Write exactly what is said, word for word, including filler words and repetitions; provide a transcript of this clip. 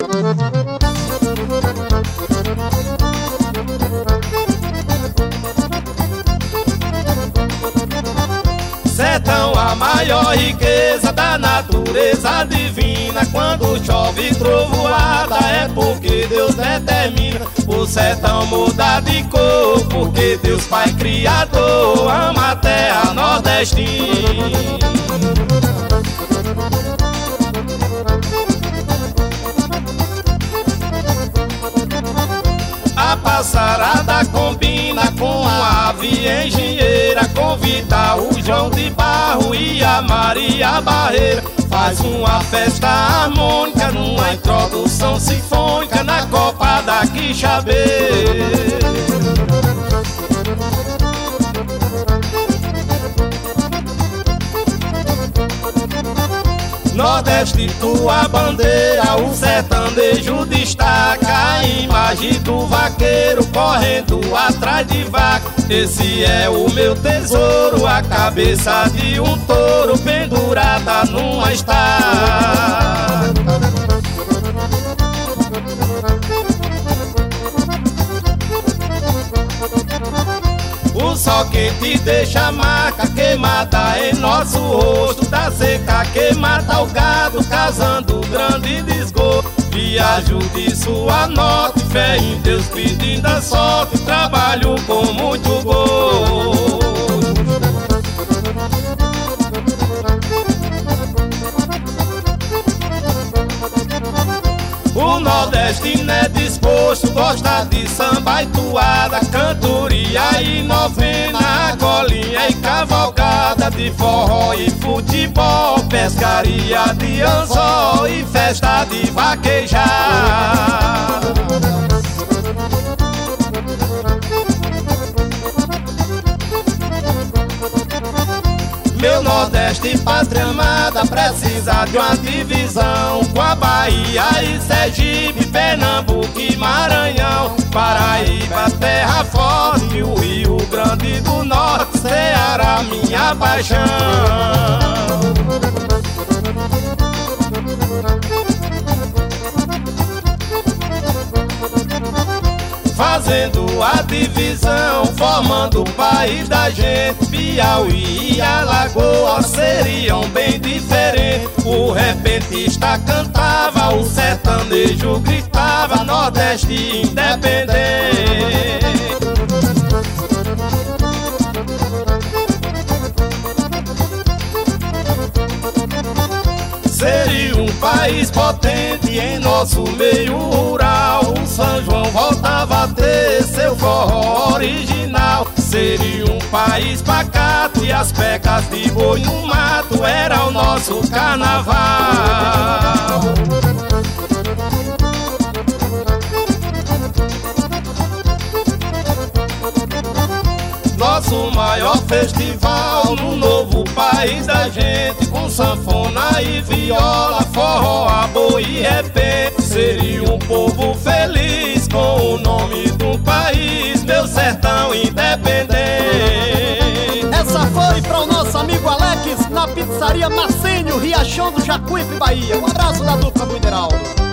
Sertão, a maior riqueza da natureza divina. Quando chove trovoada é porque Deus determina o sertão mudar de cor, porque Deus Pai Criador ama a terra nordestina. A passarada combina com a ave engenheira, convida o João de Barro e a Maria Barreira. Faz uma festa harmônica numa introdução sinfônica na copa da Quixabê. Nordeste, tua bandeira, o sertanejo destaca a imagem do vaqueiro correndo atrás de vaca. Esse é o meu tesouro, a cabeça de um touro pendurada numa estaca. O sol quente deixa a marca queimada em nosso rosto, da seca que mata o gado, causando grande desgosto. Viajo de sul a norte, fé em Deus pedindo a sorte, trabalho com muito gosto. O nordestino é disposto, gosta de samba e toada, cantoria e novena, golinha e cavalgada, de forró e futebol, pescaria de anzol e festa de vaquejada. Meu Nordeste, pátria amada, precisa de uma divisão com a Bahia e Sergipe, Pernambuco e Maranhão, Paraíba, terra forte, o Rio Grande do Norte, Ceará, minha paixão. Fazendo a divisão, formando o país da gente, Piauí e Alagoas seriam bem diferentes. O repentista cantava, o sertanejo gritava, Nordeste independente. Seria um país potente em nosso meio rural. O São João voltava a ter seu forró original. Seria um país pacato e as pecas de boi no mato era o nosso carnaval. Nosso maior festival no novo país da gente, com sanfona e viola, forró, boi e repente. Seria um povo feliz com o nome do país, meu sertão independente. Essa foi para o nosso amigo Alex, na pizzaria Marcênio, Riachão do Jacuípe, Bahia. Um abraço da dupla do Mineral.